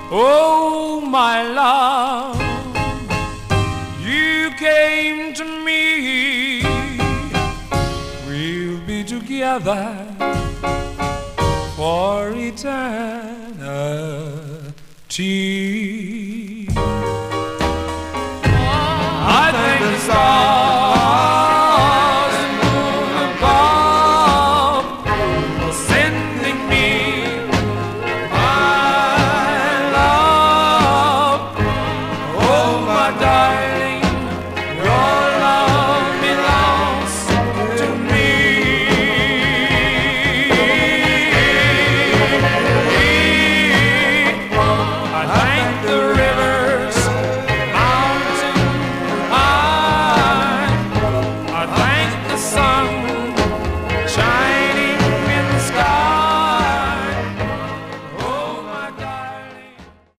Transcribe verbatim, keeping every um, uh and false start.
Oh, my love, you came to me. We'll be together for eternity.